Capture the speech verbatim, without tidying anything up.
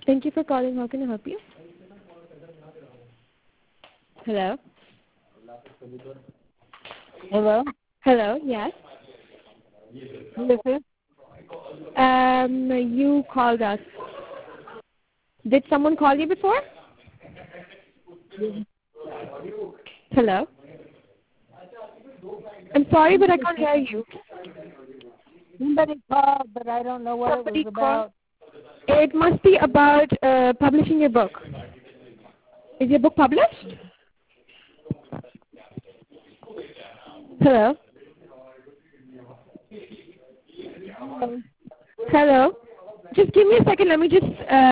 Thank you for calling. How can I help you? Hello? Hello? Hello, yes. Who is this? Um, you called us. Did someone call you before? Hello? I'm sorry, but I can't hear you. Somebody called, but I don't know what Somebody it was called. about. It must be about uh, publishing your book. Is your book published? Hello? Hello? Just give me a second. Let me just... Uh